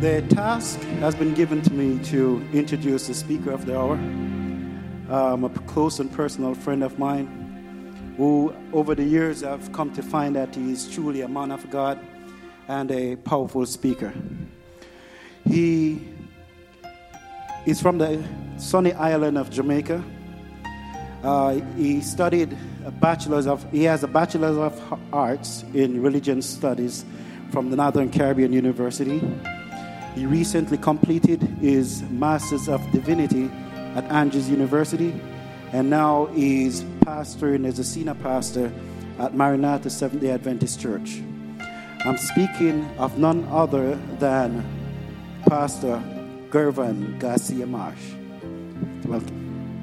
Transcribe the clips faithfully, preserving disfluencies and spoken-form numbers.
The task has been given to me to introduce the speaker of the hour, um, a close and personal friend of mine, who over the years I've come to find that he is truly a man of God and a powerful speaker. He is from the sunny island of Jamaica. Uh, he studied a bachelor's of, he has a bachelor's of arts in religion studies from the Northern Caribbean University. He recently completed his Master's of Divinity at Andrews University, and now he's pastoring as a senior pastor at Maranatha Seventh-day Adventist Church. I'm speaking of none other than Pastor Gervin Garcia Marsh. Welcome.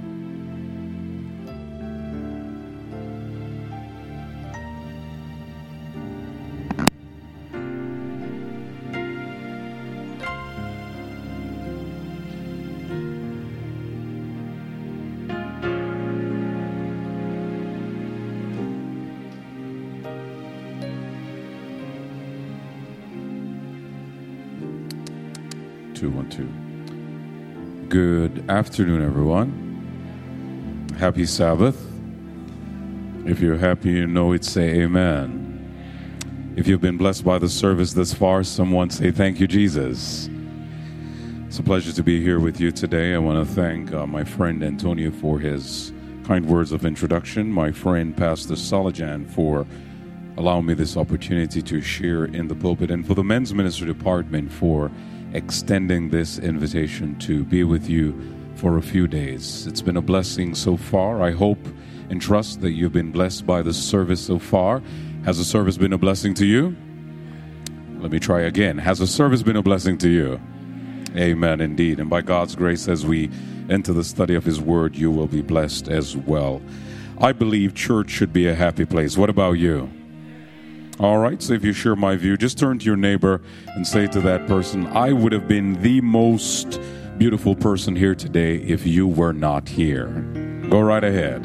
Two, one, two. Good afternoon, everyone. Happy Sabbath. If you're happy, you know it, say amen. If you've been blessed by the service thus far, someone say thank you, Jesus. It's a pleasure to be here with you today. I want to thank uh, my friend Antonio for his kind words of introduction, my friend Pastor Salajan for allowing me this opportunity to share in the pulpit, and for the men's ministry department for extending this invitation to be with you for a few days. It's been a blessing so far. I hope and trust that you've been blessed by the service so far. Has the service been a blessing to you? Let me try again. Has the service been a blessing to you? Amen, indeed. And by God's grace, as we enter the study of His Word, you will be blessed as well. I believe church should be a happy place. What about you? All right, so if you share my view, just turn to your neighbor and say to that person, I would have been the most beautiful person here today if you were not here. Go right ahead.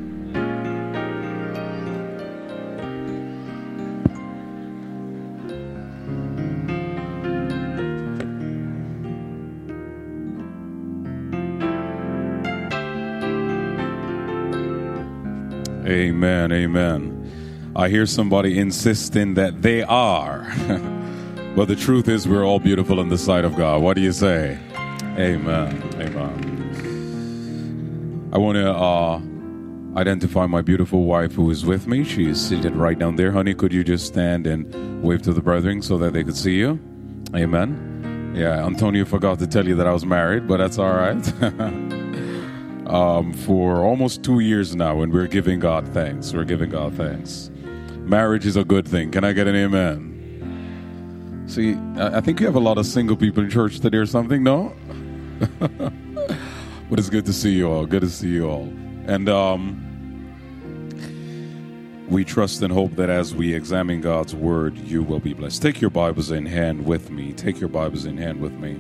Amen, amen. I hear somebody insisting that they are. But the truth is we're all beautiful in the sight of God. What do you say? Amen. Amen. I want to uh, identify my beautiful wife who is with me. She is seated right down there. Honey, could you just stand and wave to the brethren so that they could see you? Amen. Yeah, Antonio forgot to tell you that I was married, but that's all right. um, for almost two years now, and we're giving God thanks. We're giving God thanks. Marriage is a good thing. Can I get an amen? See, I think you have a lot of single people in church today or something, no? But it's good to see you all. Good to see you all. And um, we trust and hope that as we examine God's Word, you will be blessed. Take your Bibles in hand with me. Take your Bibles in hand with me.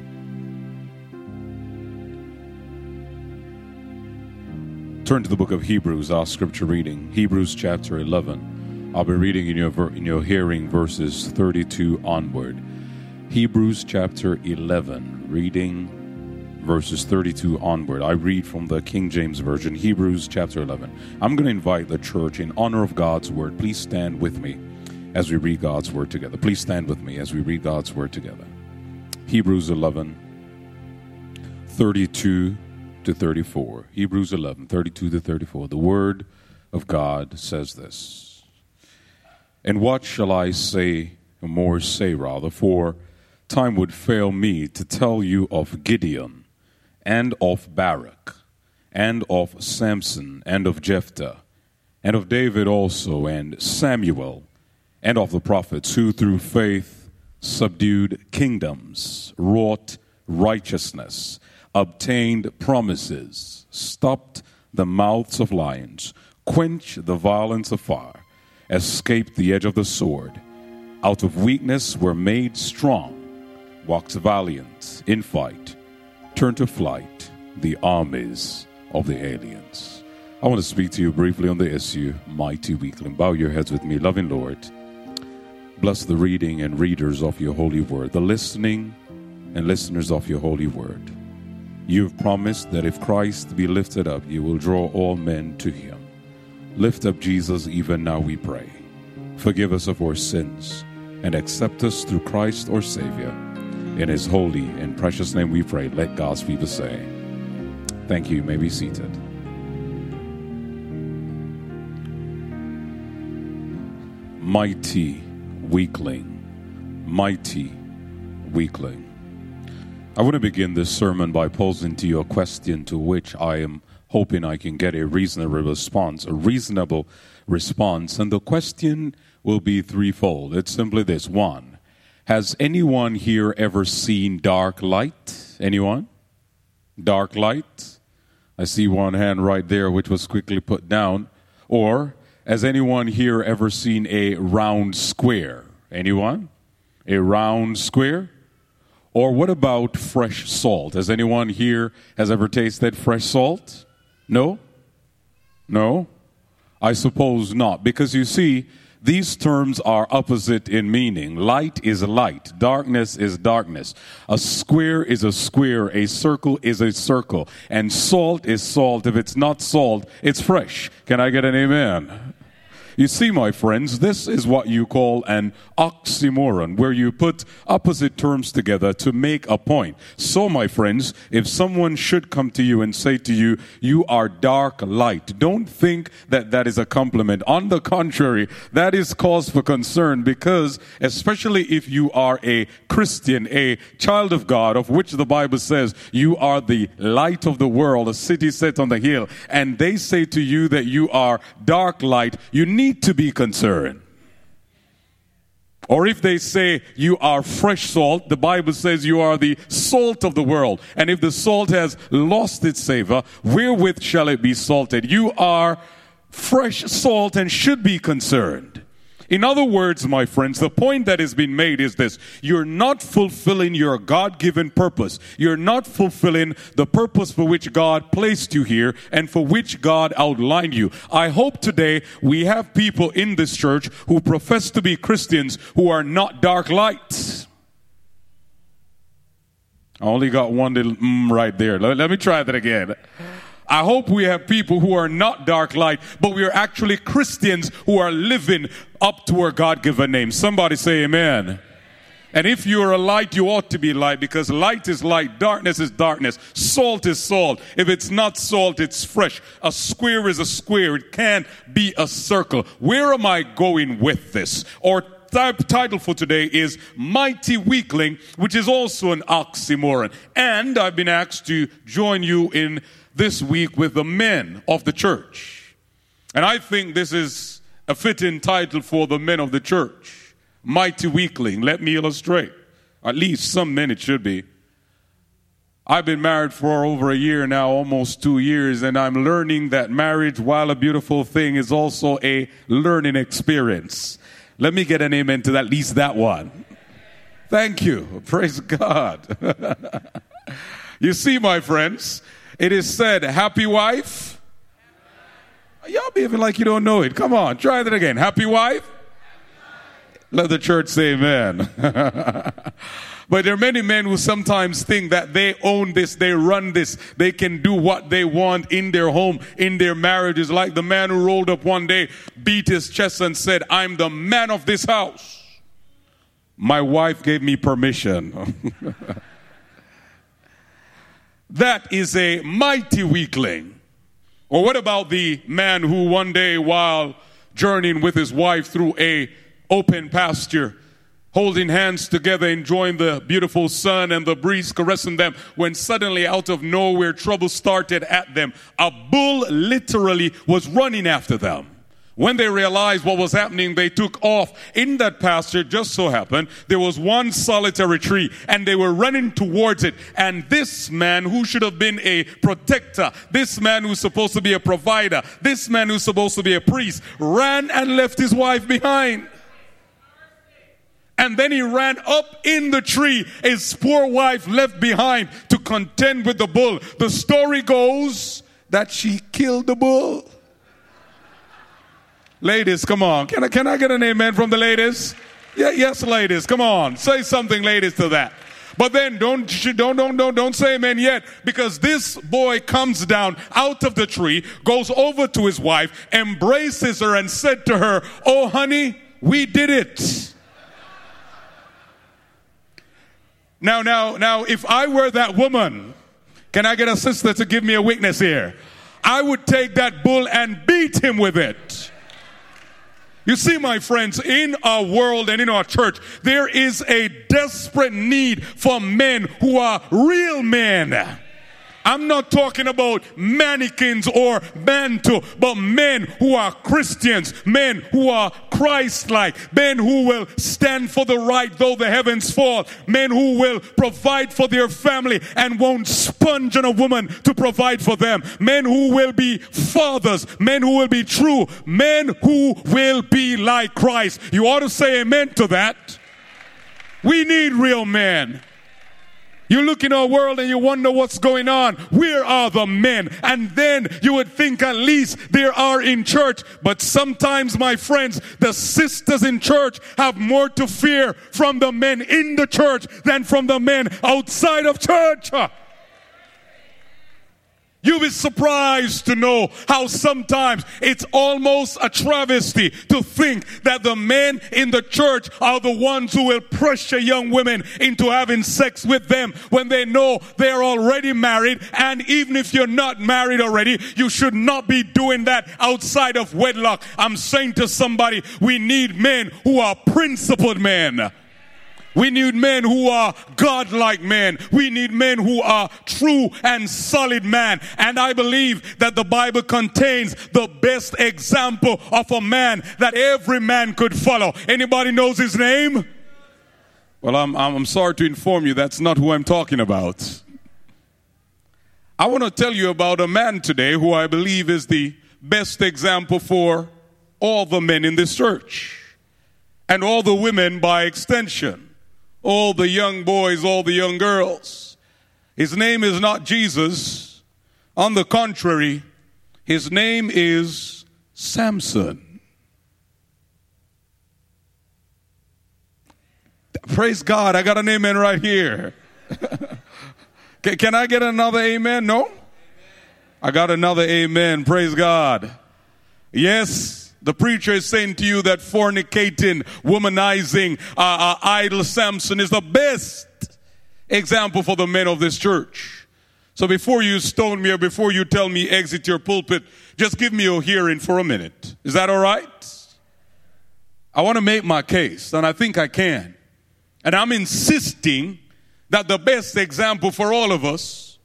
Turn to the book of Hebrews, our scripture reading. Hebrews chapter eleven. I'll be reading in your in your hearing verses thirty-two onward. Hebrews chapter eleven, reading verses thirty-two onward. I read from the King James Version, Hebrews chapter eleven. I'm going to invite the church in honor of God's Word. Please stand with me as we read God's Word together. Please stand with me as we read God's Word together. Hebrews eleven, thirty-two to thirty-four. Hebrews eleven, thirty-two to thirty-four. The Word of God says this. And what shall I say, or more say rather, for time would fail me to tell you of Gideon, and of Barak, and of Samson, and of Jephthah, and of David also, and Samuel, and of the prophets, who through faith subdued kingdoms, wrought righteousness, obtained promises, stopped the mouths of lions, quenched the violence of fire, escaped the edge of the sword, out of weakness were made strong, walked valiant in fight, turned to flight the armies of the aliens. I want to speak to you briefly on the issue, Mighty Weakling. Bow your heads with me, loving Lord. Bless the reading and readers of your holy word, the listening and listeners of your holy word. You've promised that if Christ be lifted up, you will draw all men to him. Lift up Jesus even now, we pray. Forgive us of our sins and accept us through Christ our Savior. In his holy and precious name we pray. Let God's people say, thank you. You may be seated. Mighty weakling. Mighty weakling. I want to begin this sermon by posing to you a question to which I am hoping I can get a reasonable response, a reasonable response. And the question will be threefold. It's simply this. One, has anyone here ever seen dark light? Anyone? Dark light? I see one hand right there which was quickly put down. Or, has anyone here ever seen a round square? Anyone? A round square? Or what about fresh salt? Has anyone here has ever tasted fresh salt? No? No? I suppose not. Because you see, these terms are opposite in meaning. Light is light. Darkness is darkness. A square is a square. A circle is a circle. And salt is salt. If it's not salt, it's fresh. Can I get an amen? You see, my friends, this is what you call an oxymoron, where you put opposite terms together to make a point. So, my friends, if someone should come to you and say to you, you are dark light, don't think that that is a compliment. On the contrary, that is cause for concern, because especially if you are a Christian, a child of God, of which the Bible says you are the light of the world, a city set on the hill, and they say to you that you are dark light, you need to be concerned. Or if they say you are fresh salt, the Bible says you are the salt of the world. And if the salt has lost its savor, wherewith shall it be salted? You are fresh salt and should be concerned. In other words, my friends, the point that has been made is this. You're not fulfilling your God-given purpose. You're not fulfilling the purpose for which God placed you here and for which God outlined you. I hope today we have people in this church who profess to be Christians who are not dark lights. I only got one little mm right there. Let, let me try that again. I hope we have people who are not dark light, but we are actually Christians who are living up to our God-given name. Somebody say amen. And if you're a light, you ought to be light, because light is light, darkness is darkness, salt is salt. If it's not salt, it's fresh. A square is a square. It can't be a circle. Where am I going with this? Or title for today is Mighty Weakling, which is also an oxymoron. And I've been asked to join you in this week with the men of the church. And I think this is a fitting title for the men of the church. Mighty Weakling. Let me illustrate. At least some men it should be. I've been married for over a year now, almost two years, and I'm learning that marriage, while a beautiful thing, is also a learning experience. Let me get an amen to at least that one. Thank you. Praise God. You see, my friends, it is said, happy wife. Y'all behaving like you don't know it. Come on, try that again. Happy wife. Let the church say amen. But there are many men who sometimes think that they own this, they run this, they can do what they want in their home, in their marriages. Like the man who rolled up one day, beat his chest and said, I'm the man of this house. My wife gave me permission. That is a mighty weakling. Or what about the man who one day, while journeying with his wife through a open pasture, holding hands together, enjoying the beautiful sun and the breeze caressing them, when suddenly out of nowhere trouble started at them. A bull literally was running after them. When they realized what was happening, they took off. In that pasture, just so happened, there was one solitary tree, and they were running towards it. And this man, who should have been a protector, this man who's supposed to be a provider, this man who's supposed to be a priest, ran and left his wife behind. And then he ran up in the tree, his poor wife left behind to contend with the bull. The story goes that she killed the bull. Ladies, come on. Can I, can I get an amen from the ladies? Yeah, yes, ladies. Come on. Say something, ladies, to that. But then don't, don't, don't, don't, don't say amen yet, because this boy comes down out of the tree, goes over to his wife, embraces her and said to her, "Oh honey, we did it." Now, now, now, if I were that woman, can I get a sister to give me a witness here? I would take that bull and beat him with it. You see, my friends, in our world and in our church, there is a desperate need for men who are real men. I'm not talking about mannequins or mantle, but men who are Christians, men who are Christ-like, men who will stand for the right though the heavens fall, men who will provide for their family and won't sponge on a woman to provide for them, men who will be fathers, men who will be true, men who will be like Christ. You ought to say amen to that. We need real men. You look in our world and you wonder what's going on. Where are the men? And then you would think at least there are in church. But sometimes, my friends, the sisters in church have more to fear from the men in the church than from the men outside of church. You'll be surprised to know how sometimes it's almost a travesty to think that the men in the church are the ones who will pressure young women into having sex with them when they know they're already married. And even if you're not married already, you should not be doing that outside of wedlock. I'm saying to somebody, we need men who are principled men. We need men who are God-like men. We need men who are true and solid men. And I believe that the Bible contains the best example of a man that every man could follow. Anybody knows his name? Well, I'm, I'm sorry to inform you that's not who I'm talking about. I want to tell you about a man today who I believe is the best example for all the men in this church. And all the women by extension. All the young boys, all the young girls. His name is not Jesus. On the contrary, his name is Samson. Praise God, I got an amen right here. can, can I get another amen? No? I got another amen. Praise God. Yes. The preacher is saying to you that fornicating, womanizing, uh, uh, idol Samson is the best example for the men of this church. So before you stone me or before you tell me exit your pulpit, just give me a hearing for a minute. Is that all right? I want to make my case, and I think I can. And I'm insisting that the best example for all of us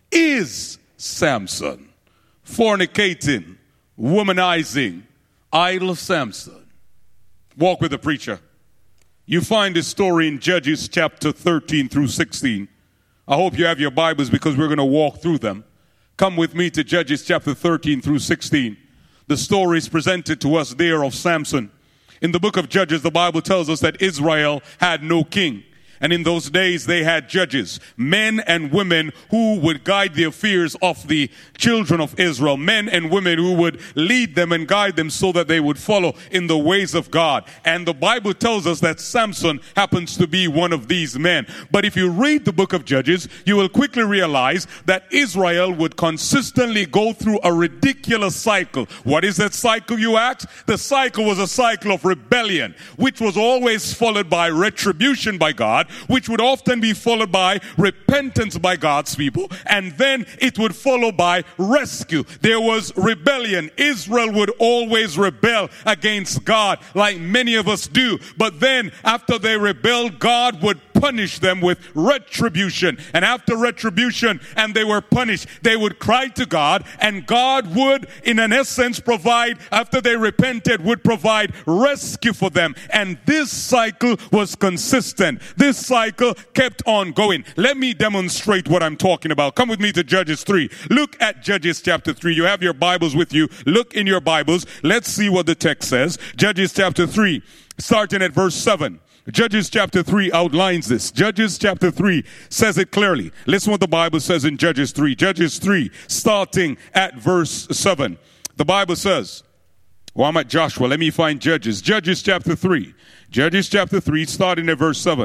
is Samson. Fornicating, womanizing, idol Samson. Walk with the preacher. You find this story in Judges chapter thirteen through sixteen. I hope you have your Bibles because we're going to walk through them. Come with me to Judges chapter thirteen through sixteen. The story is presented to us there of Samson. In the book of Judges, the Bible tells us that Israel had no king. And in those days, they had judges, men and women who would guide the affairs of the children of Israel, men and women who would lead them and guide them so that they would follow in the ways of God. And the Bible tells us that Samson happens to be one of these men. But if you read the book of Judges, you will quickly realize that Israel would consistently go through a ridiculous cycle. What is that cycle, you ask? The cycle was a cycle of rebellion, which was always followed by retribution by God, which would often be followed by repentance by God's people, and then it would follow by rescue. There was rebellion. Israel would always rebel against God, like many of us do. But then, after they rebelled, God would punish them with retribution. And after retribution, and they were punished, they would cry to God, and God would, in an essence, provide, after they repented, would provide rescue for them. And this cycle was consistent. This cycle kept on going. Let me demonstrate what I'm talking about. Come with me to Judges three. Look at Judges chapter three. You have your Bibles with you. Look in your Bibles. Let's see what the text says. Judges chapter three, starting at verse seven. Judges chapter three outlines this. Judges chapter three says it clearly. Listen what the Bible says in Judges three. Judges three, starting at verse seven. The Bible says, well, I'm at Joshua. Let me find Judges. Judges chapter three. Judges chapter three, starting at verse seven.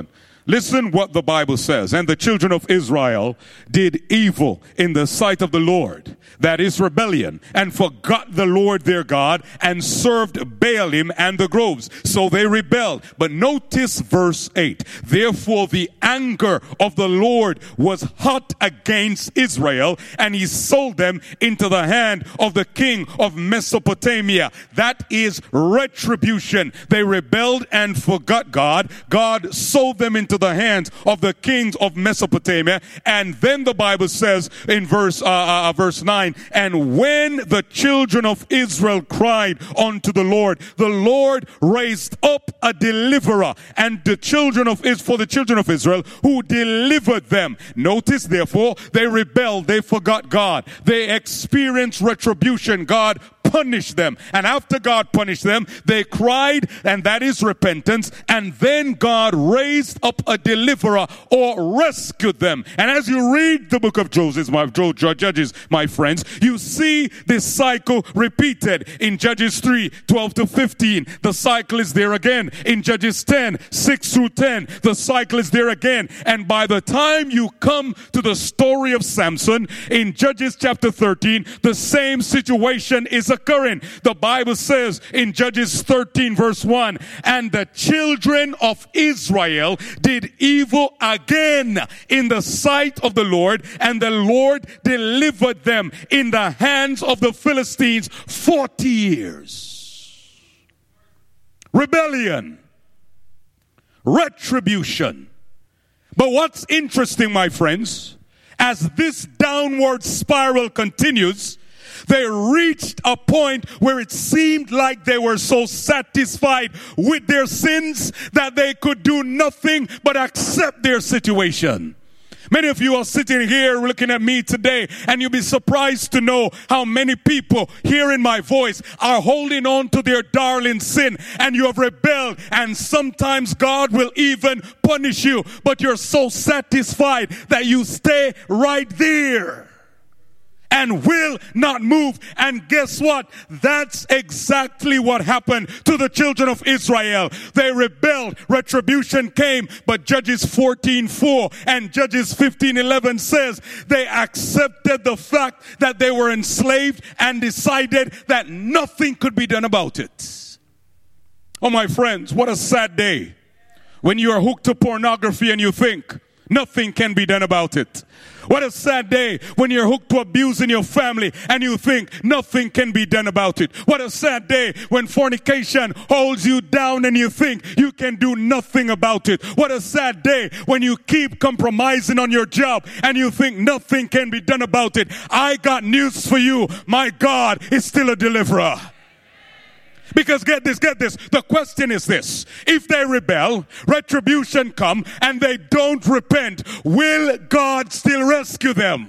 Listen what the Bible says. And the children of Israel did evil in the sight of the Lord, that is rebellion, and forgot the Lord their God, and served Baalim and the groves. So they rebelled. But notice verse eight. Therefore the anger of the Lord was hot against Israel, and he sold them into the hand of the king of Mesopotamia. That is retribution. They rebelled and forgot God. God sold them into the hands of the kings of Mesopotamia. And then the Bible says in verse uh, uh, verse nine, and when the children of Israel cried unto the Lord, the Lord raised up a deliverer, and the children of Israel, for the children of Israel, who delivered them. Notice therefore, they rebelled, they forgot God, they experienced retribution. God punished them, and after God punished them, they cried, and that is repentance. And then God raised up a deliverer, or rescued them. And as you read the book of Judges, my Judges, my friends, you see this cycle repeated in Judges three, twelve to fifteen. The cycle is there again. In Judges ten, six through ten, the cycle is there again. And by the time you come to the story of Samson in Judges chapter thirteen, the same situation is occurring. The Bible says in Judges thirteen verse one, and the children of Israel did evil again in the sight of the Lord, and the Lord delivered them in the hands of the Philistines forty years. Rebellion, retribution. But what's interesting, my friends, as this downward spiral continues, they reached a point where it seemed like they were so satisfied with their sins that they could do nothing but accept their situation. Many of you are sitting here looking at me today, and you'll be surprised to know how many people hearing my voice are holding on to their darling sin, and you have rebelled, and sometimes God will even punish you, but you're so satisfied that you stay right there and will not move. And guess what? That's exactly what happened to the children of Israel. They rebelled. Retribution came. But Judges fourteen four and Judges fifteen eleven says they accepted the fact that they were enslaved and decided that nothing could be done about it. Oh, my friends, what a sad day when you are hooked to pornography and you think nothing can be done about it. What a sad day when you're hooked to abuse in your family and you think nothing can be done about it. What a sad day when fornication holds you down and you think you can do nothing about it. What a sad day when you keep compromising on your job and you think nothing can be done about it. I got news for you. My God is still a deliverer. Because get this, get this. The question is this. If they rebel, retribution come, and they don't repent, will God still rescue them?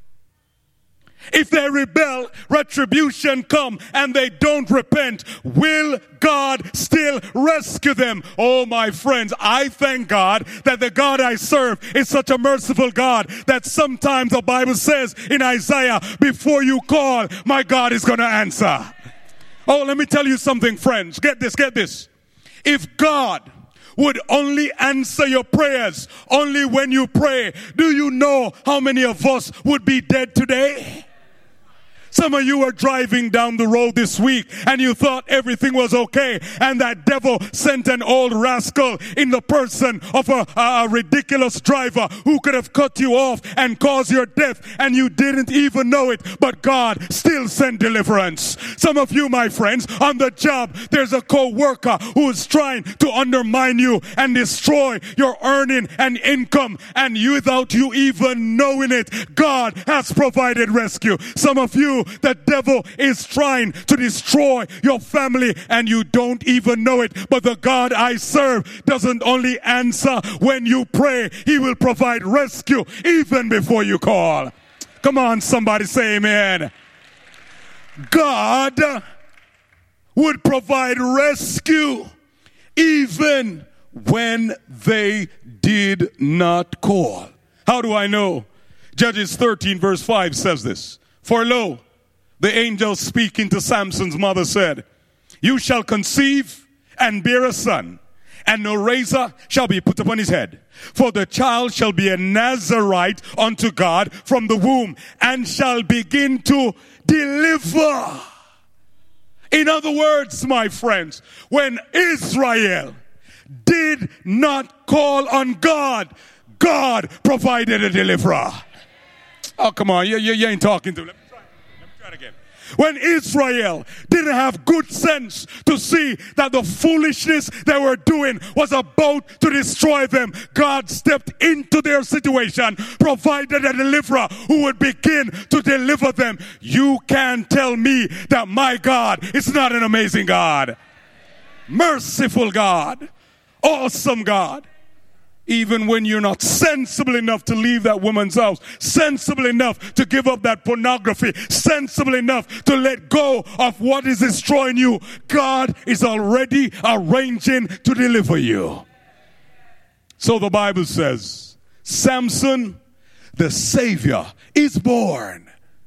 If they rebel, retribution come, and they don't repent, will God still rescue them? Oh, my friends, I thank God that the God I serve is such a merciful God that sometimes the Bible says in Isaiah, before you call, my God is going to answer. Oh, let me tell you something, friends. Get this, get this. If God would only answer your prayers only when you pray, do you know how many of us would be dead today? Some of you were driving down the road this week and you thought everything was okay, and that devil sent an old rascal in the person of a, a ridiculous driver who could have cut you off and caused your death, and you didn't even know it, but God still sent deliverance. Some of you, my friends, on the job, there's a co-worker who is trying to undermine you and destroy your earning and income, and you, without you even knowing it, God has provided rescue. Some of you, the devil is trying to destroy your family and you don't even know it. But the God I serve doesn't only answer when you pray, he will provide rescue even before you call. Come on, somebody say amen. God would provide rescue even when they did not call. How do I know? Judges thirteen verse five says this. For lo, the angel speaking to Samson's mother said, you shall conceive and bear a son, and no razor shall be put upon his head. For the child shall be a Nazarite unto God from the womb, and shall begin to deliver. In other words, my friends, when Israel did not call on God, God provided a deliverer. Oh, come on, you, you, you ain't talking to me. Let me try, let me try it again. When Israel didn't have good sense to see that the foolishness they were doing was about to destroy them, God stepped into their situation, provided a deliverer who would begin to deliver them. You can't tell me that my God is not an amazing God. Merciful God. Awesome God. Even when you're not sensible enough to leave that woman's house, sensible enough to give up that pornography, sensible enough to let go of what is destroying you, God is already arranging to deliver you. So the Bible says, Samson, the Savior, is born.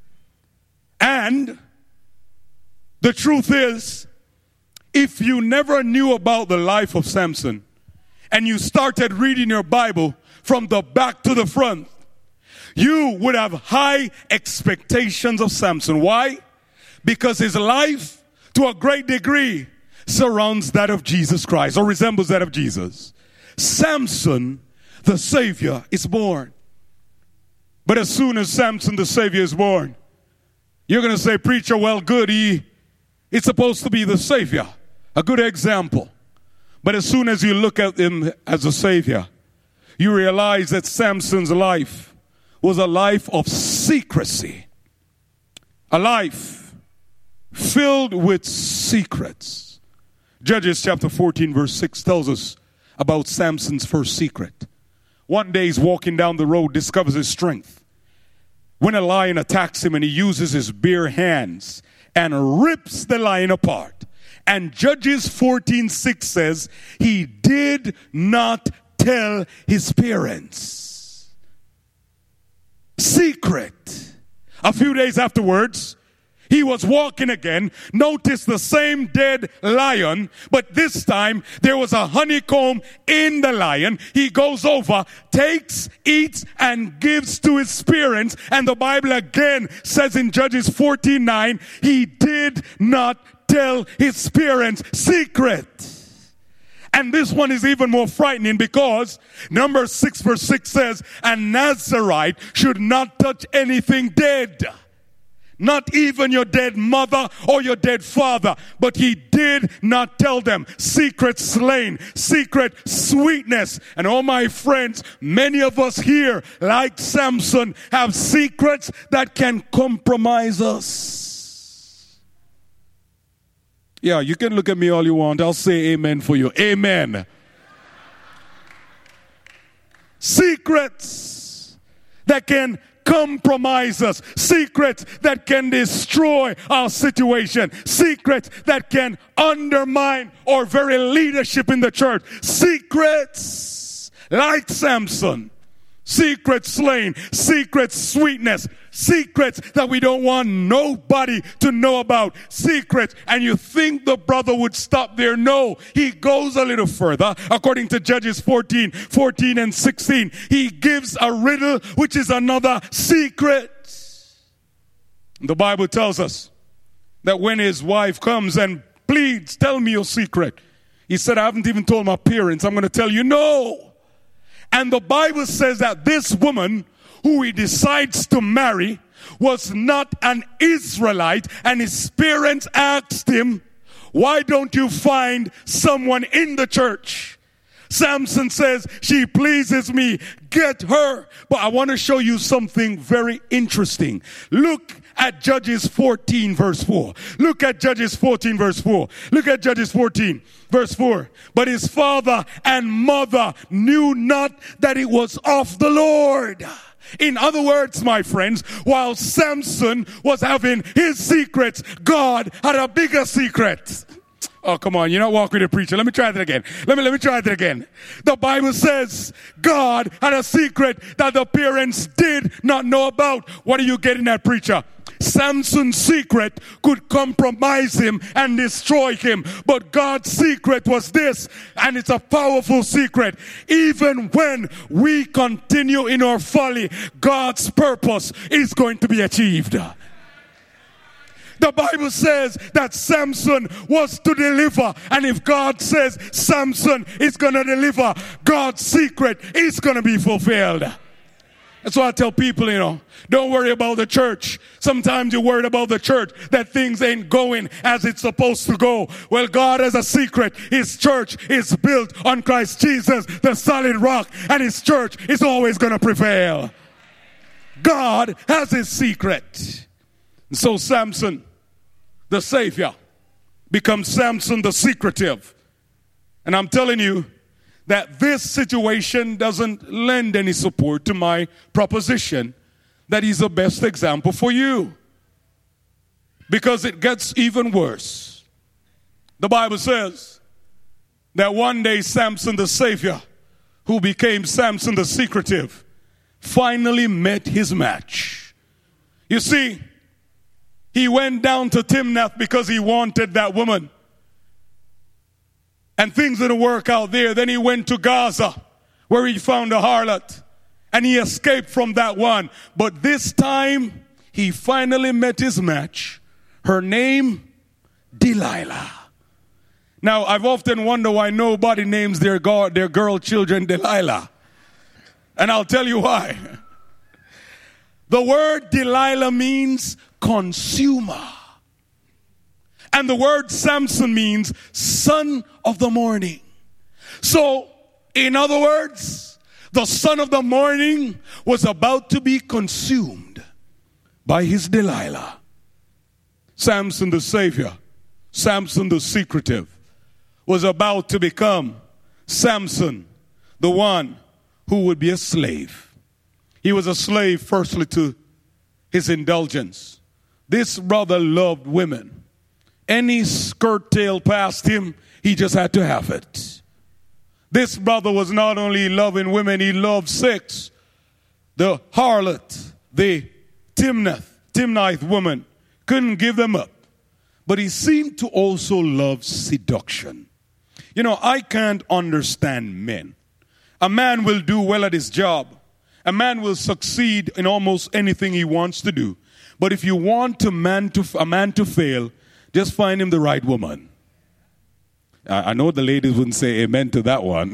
And the truth is, if you never knew about the life of Samson, and you started reading your Bible from the back to the front, you would have high expectations of Samson. Why? Because his life, to a great degree, surrounds that of Jesus Christ, or resembles that of Jesus. Samson, the Savior, is born. But as soon as Samson, the Savior, is born, you're going to say, preacher, well, good, he is supposed to be the Savior, a good example. But as soon as you look at him as a Savior, you realize that Samson's life was a life of secrecy. A life filled with secrets. Judges chapter fourteen verse six tells us about Samson's first secret. One day he's walking down the road, discovers his strength. When a lion attacks him, and he uses his bare hands and rips the lion apart. And Judges fourteen six says, he did not tell his parents. Secret. A few days afterwards, he was walking again, noticed the same dead lion, but this time there was a honeycomb in the lion. He goes over, takes, eats, and gives to his parents. And the Bible again says in Judges fourteen nine, he did not tell his parents. Secret. And this one is even more frightening, because number six verse six says, a Nazarite should not touch anything dead. Not even your dead mother or your dead father. But he did not tell them. Secret slain. Secret sweetness. And all my friends, many of us here, like Samson, have secrets that can compromise us. Yeah, you can look at me all you want. I'll say amen for you. Amen. Secrets that can compromise us. Secrets that can destroy our situation. Secrets that can undermine our very leadership in the church. Secrets like Samson. Secret slain. Secret sweetness. Secrets that we don't want nobody to know about. Secrets. And you think the brother would stop there? No. He goes a little further. According to Judges fourteen, fourteen and sixteen, he gives a riddle, which is another secret. The Bible tells us that when his wife comes and pleads, tell me your secret, he said, I haven't even told my parents. I'm going to tell you. No. And the Bible says that this woman who he decides to marry was not an Israelite, and his parents asked him, why don't you find someone in the church? Samson says, she pleases me, get her. But I want to show you something very interesting. Look at Judges fourteen verse four. Look at Judges fourteen verse four. Look at Judges fourteen verse four. But his father and mother knew not that it was of the Lord. In other words, my friends, while Samson was having his secrets, God had a bigger secret. Oh, come on. You're not walking with a preacher. Let me try that again. Let me, let me try that again. The Bible says God had a secret that the parents did not know about. What are you getting at, preacher? Samson's secret could compromise him and destroy him. But God's secret was this, and it's a powerful secret. Even when we continue in our folly, God's purpose is going to be achieved. The Bible says that Samson was to deliver. And if God says Samson is going to deliver, God's secret is going to be fulfilled. That's why I tell people, you know, don't worry about the church. Sometimes you're worried about the church, that things ain't going as it's supposed to go. Well, God has a secret. His church is built on Christ Jesus, the solid rock. And his church is always going to prevail. God has his secret. And so Samson, the Savior, becomes Samson the secretive. And I'm telling you that this situation doesn't lend any support to my proposition that he's the best example for you. Because it gets even worse. The Bible says that one day Samson the Savior, who became Samson the secretive, finally met his match. You see, he went down to Timnath because he wanted that woman. And things didn't work out there. Then he went to Gaza, where he found a harlot. And he escaped from that one. But this time, he finally met his match. Her name, Delilah. Now, I've often wondered why nobody names their, God, their girl children Delilah. And I'll tell you why. The word Delilah means consumer. And the word Samson means son of the morning. So, in other words, the son of the morning was about to be consumed by his Delilah. Samson the Savior, Samson the secretive, was about to become Samson, the one who would be a slave. He was a slave firstly to his indulgence. This brother loved women. Any skirt tail past him, he just had to have it. This brother was not only loving women, he loved sex. The harlot, the Timnath, Timnath woman, couldn't give them up. But he seemed to also love seduction. You know, I can't understand men. A man will do well at his job. A man will succeed in almost anything he wants to do. But if you want a man to, a man to fail, just find him the right woman. I, I know the ladies wouldn't say amen to that one.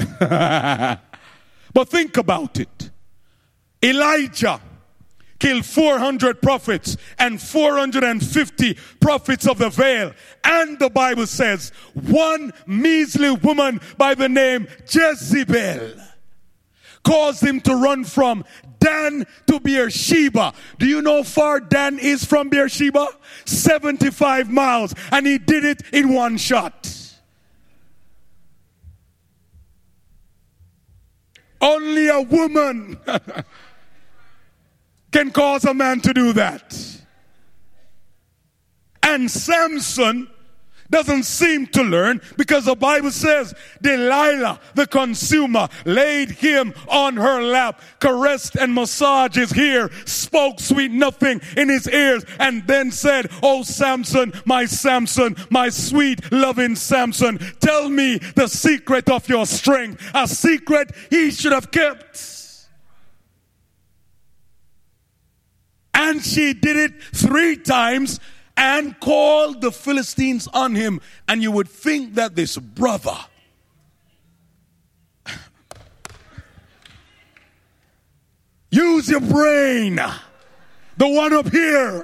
But think about it. Elijah killed four hundred prophets and four hundred fifty prophets of the Baal. And the Bible says one measly woman by the name Jezebel caused him to run from Dan to Beersheba. Do you know how far Dan is from Beersheba? seventy-five miles. And he did it in one shot. Only a woman can cause a man to do that. And Samson doesn't seem to learn, because the Bible says Delilah, the consumer, laid him on her lap, caressed and massaged his hair, spoke sweet nothing in his ears, and then said, "Oh Samson, my Samson, my sweet loving Samson, tell me the secret of your strength," a secret he should have kept. And she did it three times and called the Philistines on him. And you would think that this brother, use your brain, the one up here.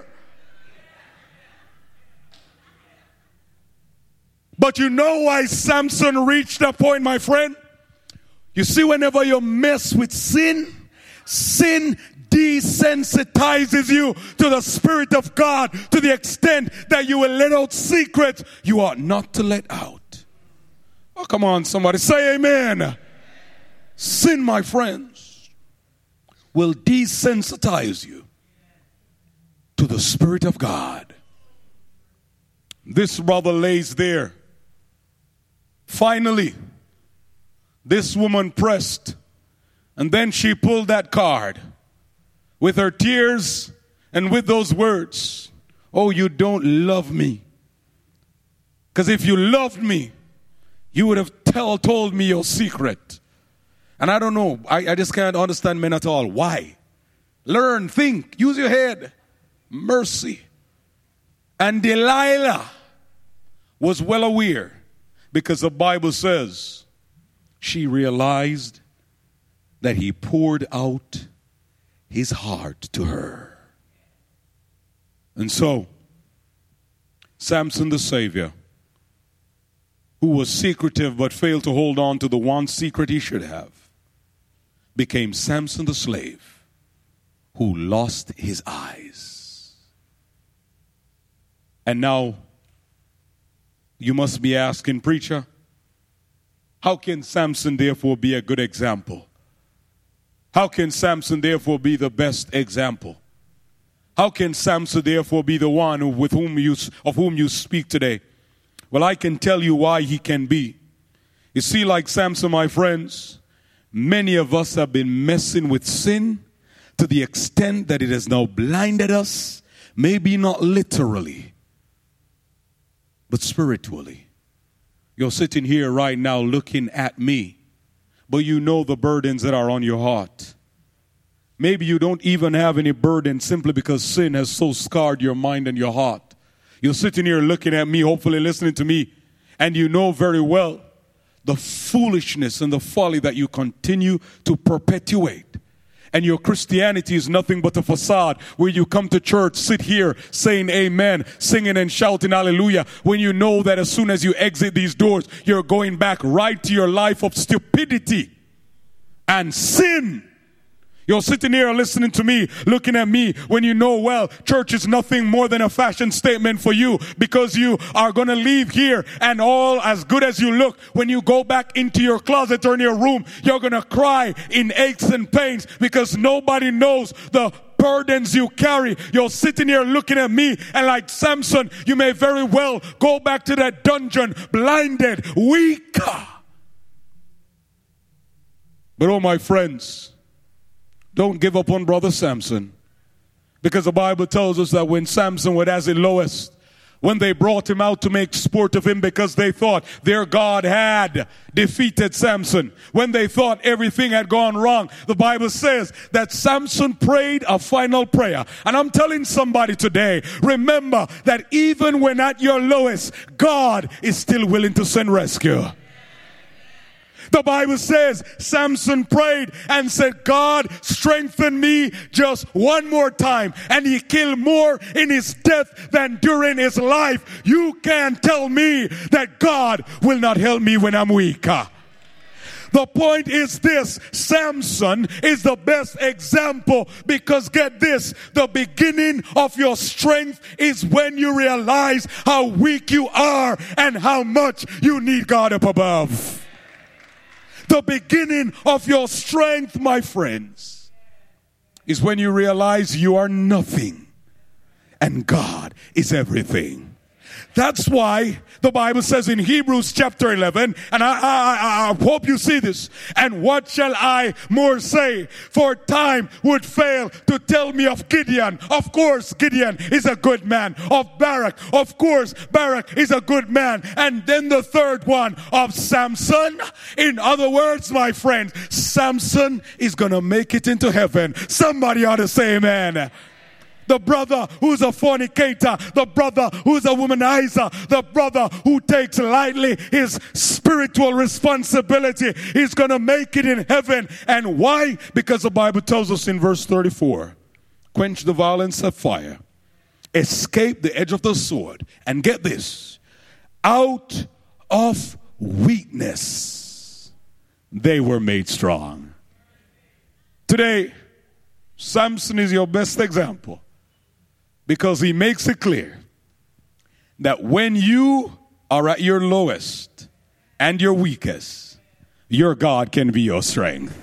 But you know why Samson reached that point, my friend? You see, whenever you mess with sin, sin desensitizes you to the Spirit of God to the extent that you will let out secrets you ought not to let out. Oh, come on, somebody say amen. Sin, my friends, will desensitize you to the Spirit of God. This brother lays there. Finally, this woman pressed, and then she pulled that card with her tears And with those words, oh, you don't love me. Because if you loved me, you would have tell, told me your secret. And I don't know. I, I just can't understand men at all. Why? Learn, think, use your head. Mercy. And Delilah was well aware, because the Bible says she realized that he poured out his heart to her. And so, Samson the Savior, who was secretive but failed to hold on to the one secret he should have, became Samson the slave, who lost his eyes. And now, you must be asking, preacher, how can Samson therefore be a good example? How can Samson therefore be the best example? How can Samson therefore be the one who, with whom you, of whom you speak today? Well, I can tell you why he can be. You see, like Samson, my friends, many of us have been messing with sin to the extent that it has now blinded us, maybe not literally, but spiritually. You're sitting here right now looking at me, but you know the burdens that are on your heart. Maybe you don't even have any burden simply because sin has so scarred your mind and your heart. You're sitting here looking at me, hopefully listening to me, and you know very well the foolishness and the folly that you continue to perpetuate. And your Christianity is nothing but a facade where you come to church, sit here saying amen, singing and shouting hallelujah, when you know that as soon as you exit these doors, you're going back right to your life of stupidity and sin. You're sitting here listening to me, looking at me, when you know, well, church is nothing more than a fashion statement for you, because you are going to leave here and all as good as you look, when you go back into your closet or in your room, you're going to cry in aches and pains because nobody knows the burdens you carry. You're sitting here looking at me, and like Samson, you may very well go back to that dungeon blinded, weak. But oh, my friends, don't give up on Brother Samson, because the Bible tells us that when Samson was at his lowest, when they brought him out to make sport of him because they thought their God had defeated Samson, when they thought everything had gone wrong, the Bible says that Samson prayed a final prayer. And I'm telling somebody today, remember that even when at your lowest, God is still willing to send rescue. The Bible says Samson prayed and said, God, strengthen me just one more time. And he killed more in his death than during his life. You can't tell me that God will not help me when I'm weak. The point is this: Samson is the best example, because get this, the beginning of your strength is when you realize how weak you are and how much you need God up above. The beginning of your strength, my friends, is when you realize you are nothing and God is everything. That's why the Bible says in Hebrews chapter eleven, and I, I, I hope you see this, and what shall I more say? For time would fail to tell me of Gideon. Of course, Gideon is a good man. Of Barak. Of course, Barak is a good man. And then the third one, of Samson. In other words, my friends, Samson is going to make it into heaven. Somebody ought to say amen. The brother who's a fornicator, the brother who's a womanizer, the brother who takes lightly his spiritual responsibility, he's going to make it in heaven. And why? Because the Bible tells us in verse thirty-four, quench the violence of fire, escape the edge of the sword, and get this, out of weakness they were made strong. Today, Samson is your best example, because he makes it clear that when you are at your lowest and your weakest, your God can be your strength.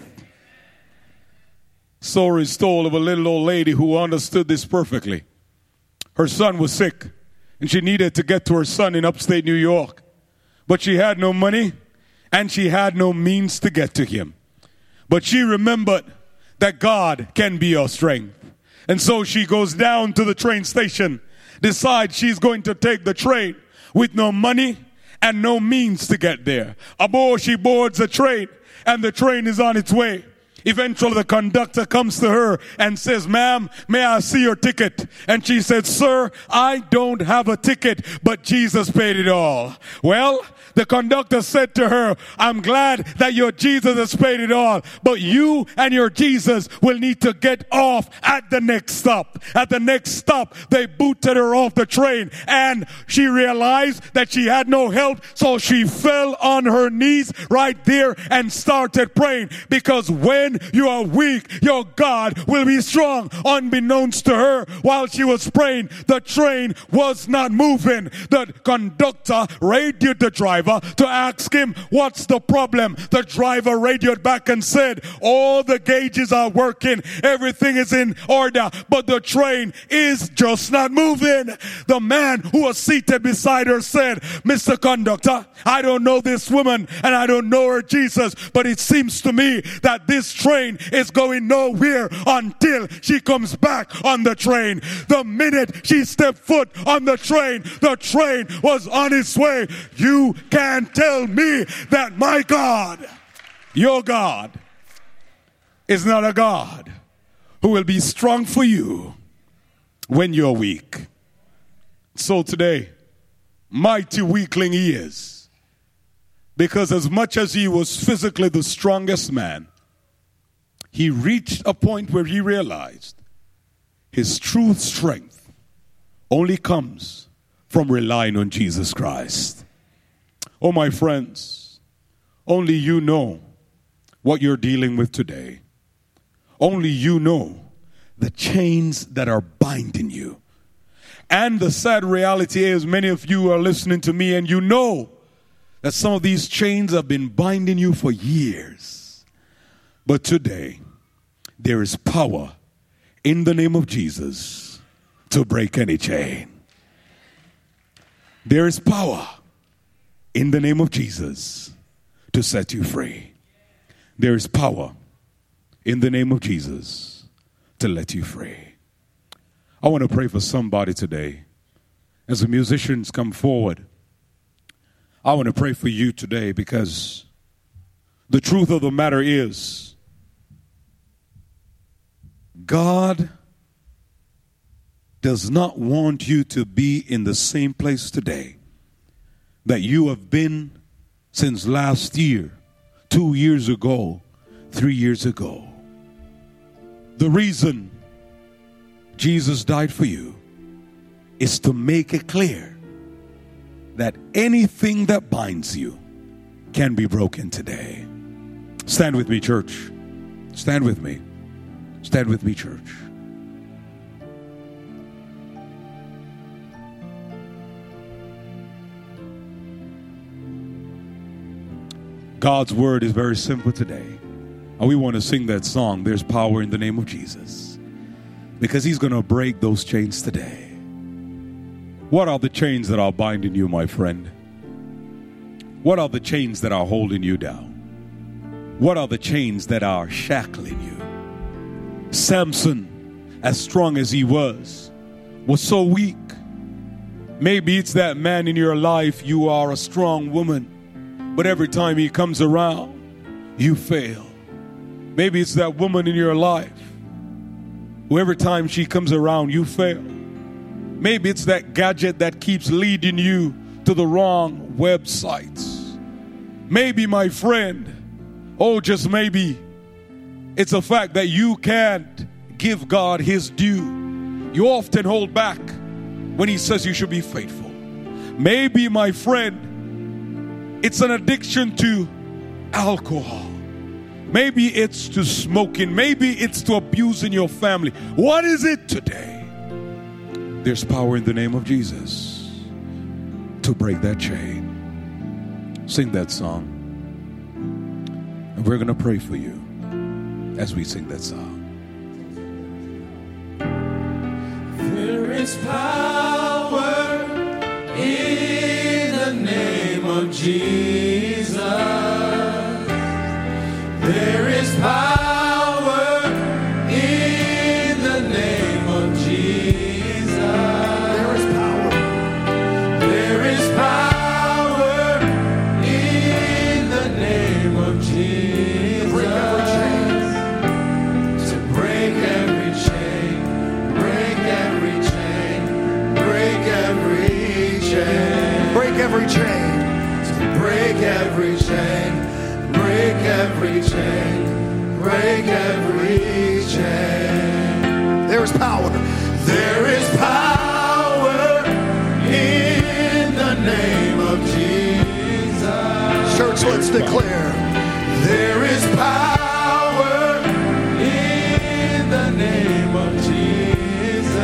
Story is told of a little old lady who understood this perfectly. Her son was sick, and she needed to get to her son in upstate New York. But she had no money, and she had no means to get to him. But she remembered that God can be your strength. And so she goes down to the train station, decides she's going to take the train with no money and no means to get there. Aboard, she boards the train, and the train is on its way. Eventually, the conductor comes to her and says, "Ma'am, may I see your ticket?" And she said, "Sir, I don't have a ticket, but Jesus paid it all." Well, the conductor said to her, "I'm glad that your Jesus has paid it all, but you and your Jesus will need to get off at the next stop." At the next stop, they booted her off the train, and she realized that she had no help, so she fell on her knees right there and started praying, because when you are weak, your God will be strong. Unbeknownst to her, while she was praying, the train was not moving. The conductor radioed the driver to ask him, "What's the problem?" The driver radioed back and said, "All the gauges are working, everything is in order, but the train is just not moving." The man who was seated beside her said, "Mister Conductor, I don't know this woman and I don't know her Jesus, but it seems to me that this train is going nowhere until she comes back on the train." The minute she stepped foot on the train, the train was on its way. You can tell me that my God, your God, is not a God who will be strong for you when you're weak. So today, mighty weakling he is, because as much as he was physically the strongest man, he reached a point where he realized his true strength only comes from relying on Jesus Christ. Oh, my friends, only you know what you're dealing with today. Only you know the chains that are binding you. And the sad reality is, many of you are listening to me and you know that some of these chains have been binding you for years. But today, there is power in the name of Jesus to break any chain. There is power in the name of Jesus to set you free. There is power in the name of Jesus to let you free. I want to pray for somebody today. As the musicians come forward, I want to pray for you today, because the truth of the matter is, God does not want you to be in the same place today that you have been since last year, two years ago, three years ago. The reason Jesus died for you is to make it clear that anything that binds you can be broken today. Stand with me, church. Stand with me. Stand with me, church. God's word is very simple today. And we want to sing that song, "There's Power in the Name of Jesus," because he's going to break those chains today. What are the chains that are binding you, my friend? What are the chains that are holding you down? What are the chains that are shackling you? Samson, as strong as he was, was so weak. Maybe it's that man in your life. You are a strong woman, but every time he comes around, you fail. Maybe it's that woman in your life who every time she comes around, you fail. Maybe it's that gadget that keeps leading you to the wrong websites. Maybe, my friend, oh, just maybe, it's a fact that you can't give God his due. You often hold back when he says you should be faithful. Maybe, my friend, it's an addiction to alcohol. Maybe it's to smoking. Maybe it's to abusing your family. What is it today? There's power in the name of Jesus to break that chain. Sing that song. And we're going to pray for you as we sing that song. There is power in the name of Jesus. There is power in the name power. There is power in the name of Jesus. Church, let's declare. There is power in the name of Jesus.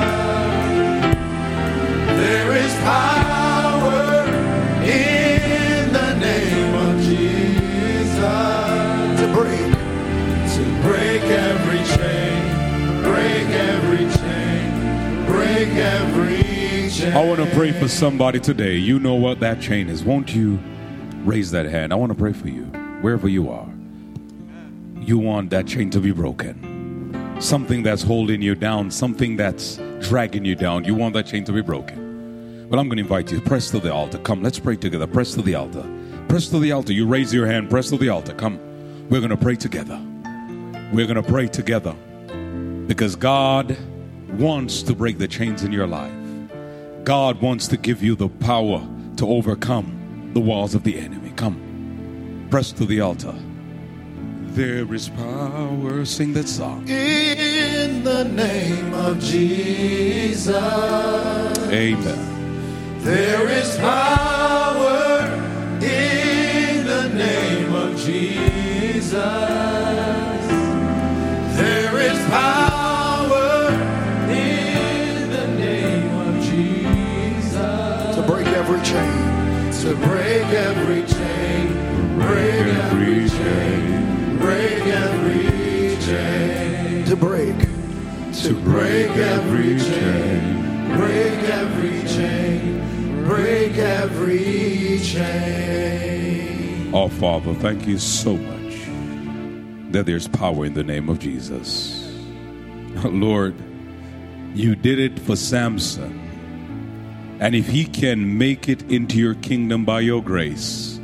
There is power in the name of Jesus. To break. To break every chain, break every chain, break every chain. I want to pray for somebody today. You know what that chain is. Won't you raise that hand? I want to pray for you, wherever you are. You want that chain to be broken. Something that's holding you down, something that's dragging you down. You want that chain to be broken. Well, I'm going to invite you. Press to the altar. Come, let's pray together. Press to the altar. Press to the altar. You raise your hand. Press to the altar. Come. We're going to pray together. We're going to pray together. Because God wants to break the chains in your life. God wants to give you the power to overcome the walls of the enemy. Come. Press to the altar. There is power. Sing that song. In the name of Jesus. Amen. There is power in the name of Jesus. There is power in the name of Jesus. To break every chain. To break every chain. Break every chain. Break every chain. To break. To break every chain. Break every chain. Break every chain. Oh, Father, thank you so much that there's power in the name of Jesus. Lord, you did it for Samson. And if he can make it into your kingdom by your grace,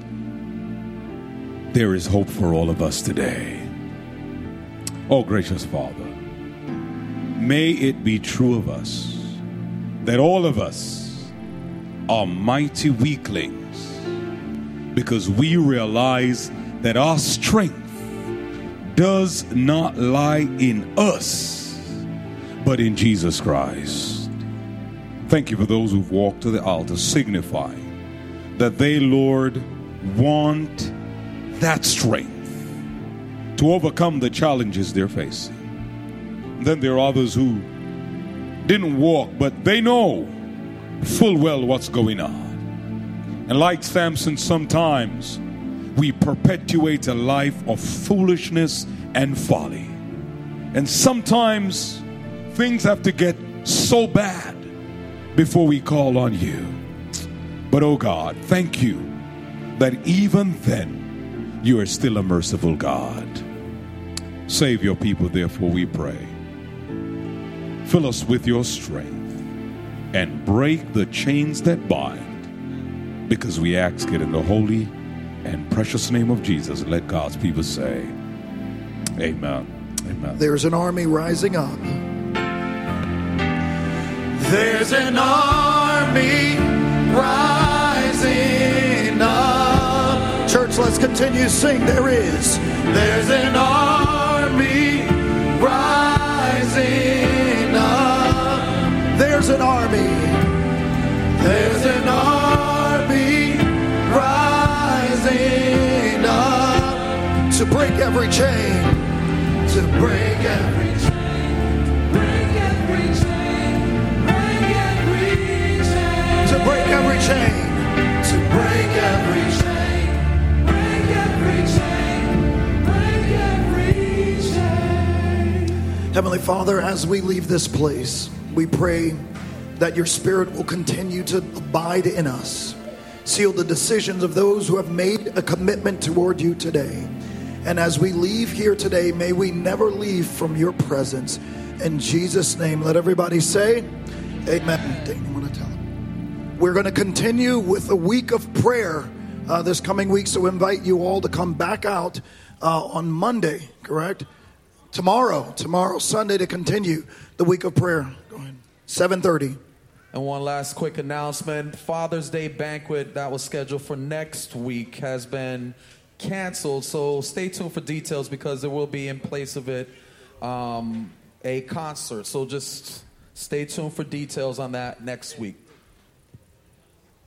there is hope for all of us today. Oh, gracious Father, may it be true of us that all of us are mighty weaklings because we realize that our strength does not lie in us, but in Jesus Christ. Thank you for those who've walked to the altar, signifying that they, Lord, want that strength to overcome the challenges they're facing. And then there are others who didn't walk, but they know full well what's going on. And like Samson, sometimes we perpetuate a life of foolishness and folly. And sometimes things have to get so bad before we call on you. But oh God, thank you that even then you are still a merciful God. Save your people, therefore, we pray. Fill us with your strength and break the chains that bind, because we ask it in the holy and precious name of Jesus. Let God's people say, amen. Amen. There's an army rising up. There's an army rising up. Church, let's continue to sing. There is. There's an army rising up. There's an army. There's an army rising up. To break every chain. To break every chain. Break every chain. Break every chain. To break every chain. To break every chain. Break every chain. Break every chain. Heavenly Father, as we leave this place, we pray that your Spirit will continue to abide in us. Seal the decisions of those who have made a commitment toward you today. And as we leave here today, may we never leave from your presence. In Jesus' name, let everybody say, amen. Dane, you want to tell them? We're going to continue with a week of prayer uh, this coming week. So invite you all to come back out uh, on Monday, correct? Tomorrow, tomorrow, Sunday, to continue the week of prayer. Go ahead. seven thirty. And one last quick announcement. Father's Day banquet that was scheduled for next week has been canceled. So stay tuned for details, because there will be in place of it um, a concert. So just stay tuned for details on that next week.